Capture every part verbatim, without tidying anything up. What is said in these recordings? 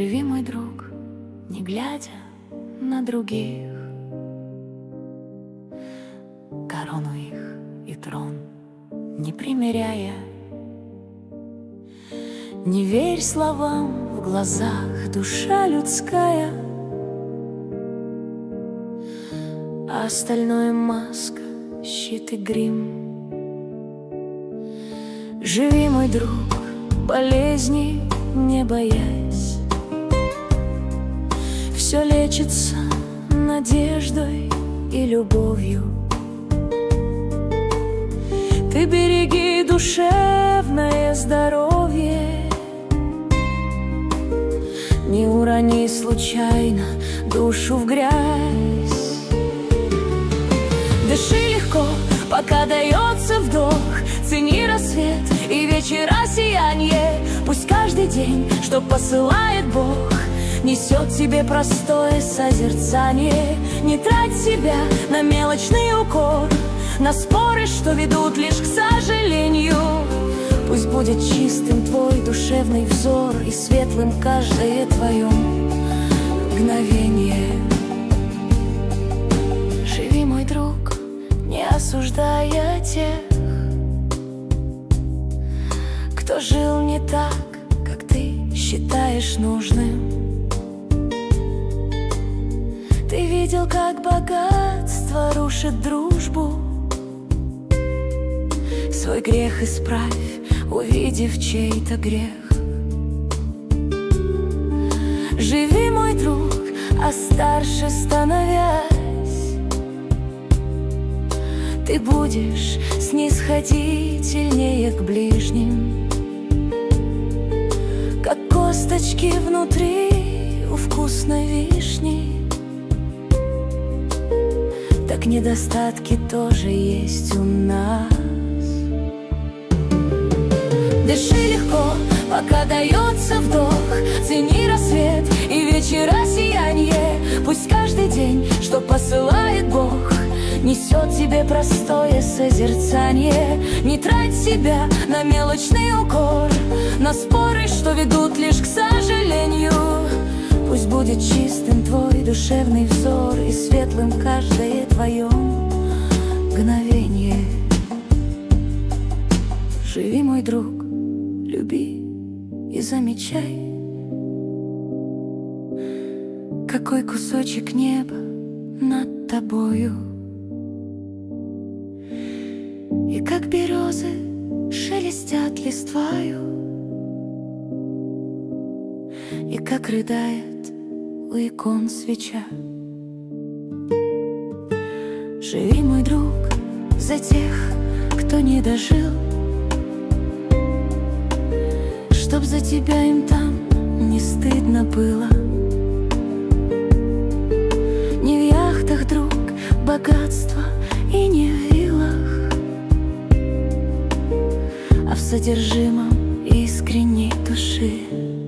Живи, мой друг, не глядя на других, корону их и трон не примеряя. Не верь словам в глазах, душа людская, а остальное маска, щит и грим. Живи, мой друг, болезни не боясь, все лечится надеждой и любовью. Ты береги душевное здоровье, не урони случайно душу в грязь. Дыши легко, пока дается вдох, цени рассвет и вечера сиянье. Пусть каждый день, что посылает Бог, несет тебе простое созерцание. Не трать себя на мелочный укор, на споры, что ведут лишь к сожалению. Пусть будет чистым твой душевный взор и светлым каждое твое мгновение. Живи, мой друг, не осуждая тех, кто жил не так, как ты считаешь нужным. Ты видел, как богатство рушит дружбу. Свой грех исправь, увидев чей-то грех. Живи, мой друг, а старше становясь, ты будешь снисходительнее к ближним. Как косточки внутри у вкусной вишни, так недостатки тоже есть у нас. Дыши легко, пока дается вдох, цени рассвет и вечера сиянье. Пусть каждый день, что посылает Бог, несет тебе простое созерцание. Не трать себя на мелочный укор, на споры, что ведут лишь к сожалению. Пусть будет чистым твой душевный взор и светлым каждое твое мгновение. Живи, мой друг, люби и замечай, какой кусочек неба над тобою, и как березы шелестят листвою, и как рыдает у икон свеча. Живи, мой друг, за тех, кто не дожил, чтоб за тебя им там не стыдно было. Не в яхтах, друг, богатство и не в виллах, а в содержимом искренней души.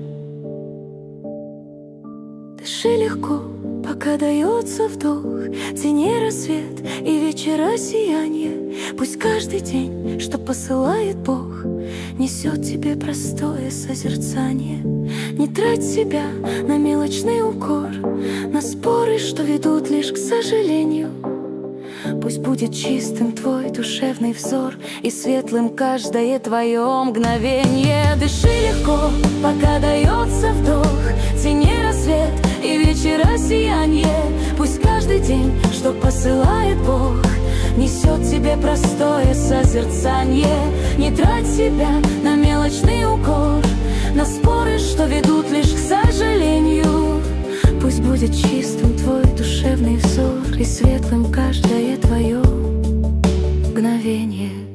Дыши легко, пока дается вдох, цени рассвет и вечера сиянье. Пусть каждый день, что посылает Бог, несет тебе простое созерцание. Не трать себя на мелочный укор, на споры, что ведут лишь к сожалению. Пусть будет чистым твой душевный взор и светлым каждое твое мгновение. Дыши легко, пока дается вдох, цени рассвет и вечера сиянье. Пусть каждый день, что посылает Бог, несет тебе простое созерцание. Не трать себя на мелочный укор, на споры, что ведут лишь к сожалению. Пусть будет чистым твой душевный взор и светлым каждое твое мгновение.